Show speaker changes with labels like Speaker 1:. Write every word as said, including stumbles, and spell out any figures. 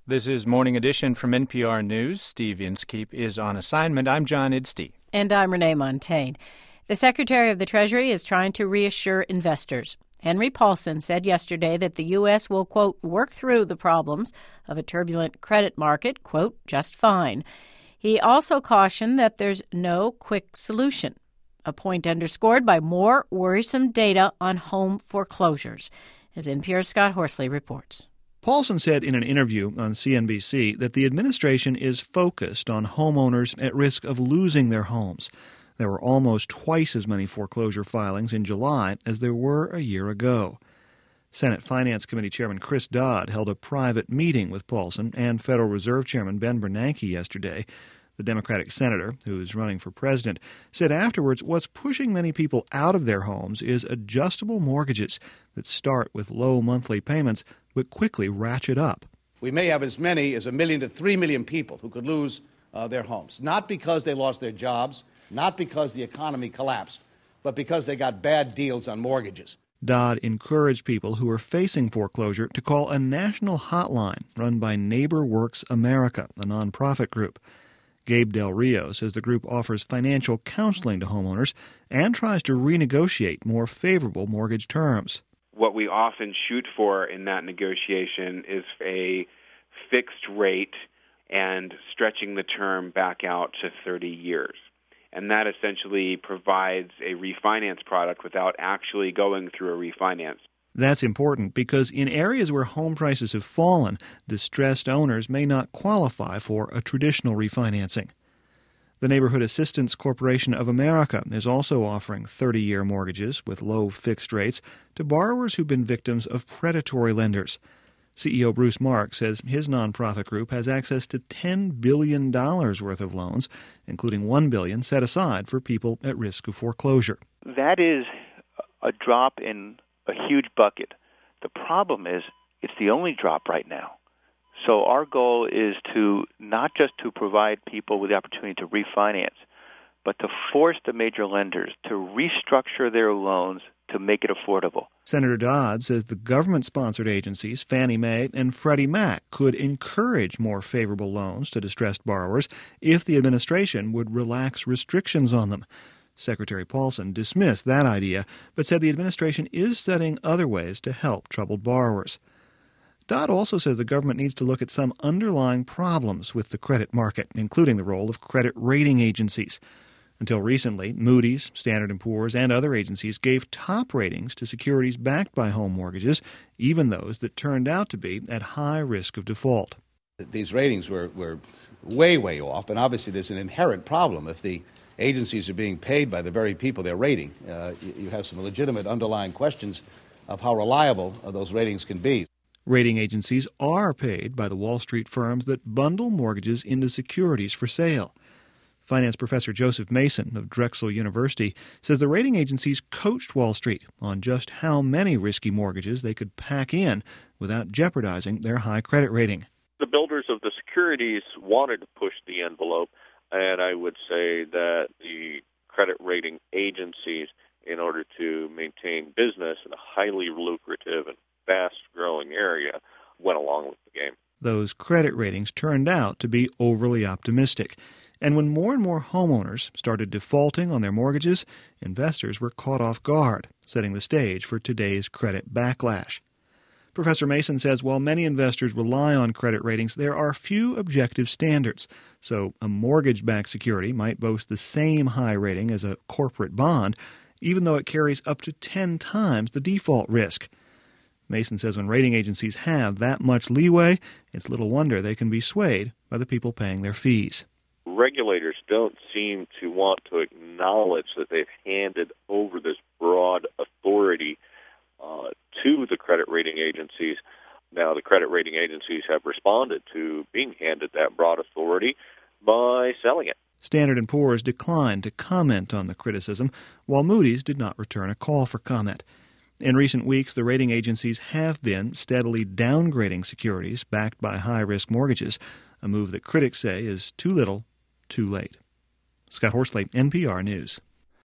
Speaker 1: This is Morning Edition from N P R News. Steve Inskeep is on assignment. I'm John Idstey.
Speaker 2: And I'm Renee Montaigne. The Secretary of the Treasury is trying to reassure investors. Henry Paulson said yesterday that the U S will, quote, work through the problems of a turbulent credit market, quote, just fine. He also cautioned that there's no quick solution, a point underscored by more worrisome data on home foreclosures, as N P R's Scott Horsley reports.
Speaker 3: Paulson said in an interview on C N B C that the administration is focused on homeowners at risk of losing their homes. There were almost twice as many foreclosure filings in July as there were a year ago. Senate Finance Committee Chairman Chris Dodd held a private meeting with Paulson and Federal Reserve Chairman Ben Bernanke yesterday. The Democratic senator, who is running for president, said afterwards what's pushing many people out of their homes is adjustable mortgages that start with low monthly payments but quickly ratchet up.
Speaker 4: We may have as many as a million to three million people who could lose uh, their homes, not because they lost their jobs, not because the economy collapsed, but because they got bad deals on mortgages.
Speaker 3: Dodd encouraged people who are facing foreclosure to call a national hotline run by Neighbor Works America, a nonprofit group. Gabe Del Rio says the group offers financial counseling to homeowners and tries to renegotiate more favorable mortgage terms.
Speaker 5: What we often shoot for in that negotiation is a fixed rate and stretching the term back out to thirty years. And that essentially provides a refinance product without actually going through a refinance.
Speaker 3: That's important because in areas where home prices have fallen, distressed owners may not qualify for a traditional refinancing. The Neighborhood Assistance Corporation of America is also offering thirty-year mortgages with low fixed rates to borrowers who've been victims of predatory lenders. C E O Bruce Mark says his nonprofit group has access to ten billion dollars worth of loans, including one billion dollars set aside for people at risk of foreclosure.
Speaker 6: That is a drop in a huge bucket. The problem is it's the only drop right now. So our goal is to not just to provide people with the opportunity to refinance, but to force the major lenders to restructure their loans to make it affordable.
Speaker 3: Senator Dodd says the government-sponsored agencies, Fannie Mae and Freddie Mac, could encourage more favorable loans to distressed borrowers if the administration would relax restrictions on them. Secretary Paulson dismissed that idea, but said the administration is studying other ways to help troubled borrowers. Dodd also says the government needs to look at some underlying problems with the credit market, including the role of credit rating agencies. Until recently, Moody's, Standard and Poor's, and other agencies gave top ratings to securities backed by home mortgages, even those that turned out to be at high risk of default.
Speaker 4: These ratings were, were way, way off, and obviously there's an inherent problem. If the agencies are being paid by the very people they're rating, uh, you, you have some legitimate underlying questions of how reliable uh, those ratings can be.
Speaker 3: Rating agencies are paid by the Wall Street firms that bundle mortgages into securities for sale. Finance professor Joseph Mason of Drexel University says the rating agencies coached Wall Street on just how many risky mortgages they could pack in without jeopardizing their high credit rating.
Speaker 7: The builders of the securities wanted to push the envelope, and I would say that the credit rating agencies, in order to maintain business in a highly lucrative and fast-growing area, went along with the game.
Speaker 3: Those credit ratings turned out to be overly optimistic. And when more and more homeowners started defaulting on their mortgages, investors were caught off guard, setting the stage for today's credit backlash. Professor Mason says while many investors rely on credit ratings, there are few objective standards. So a mortgage-backed security might boast the same high rating as a corporate bond, even though it carries up to ten times the default risk. Mason says when rating agencies have that much leeway, it's little wonder they can be swayed by the people paying their fees.
Speaker 7: Regulators don't seem to want to acknowledge that they've handed over this broad authority uh, to the credit rating agencies. Now, the credit rating agencies have responded to being handed that broad authority by selling it.
Speaker 3: Standard and Poor's declined to comment on the criticism, while Moody's did not return a call for comment. In recent weeks, the rating agencies have been steadily downgrading securities backed by high-risk mortgages, a move that critics say is too little, too late. Scott Horsley, N P R News.